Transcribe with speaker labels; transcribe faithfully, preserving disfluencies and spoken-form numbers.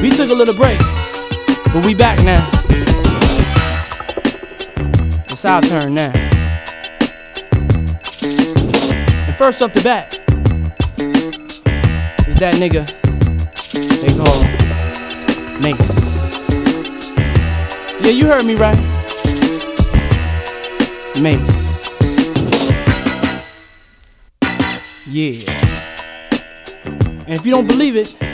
Speaker 1: We took a little break, but we back now. It's our turn now. And first up the bat is that nigga they call Mace. Yeah, you heard me right. Mace. Yeah. And if you don't believe it,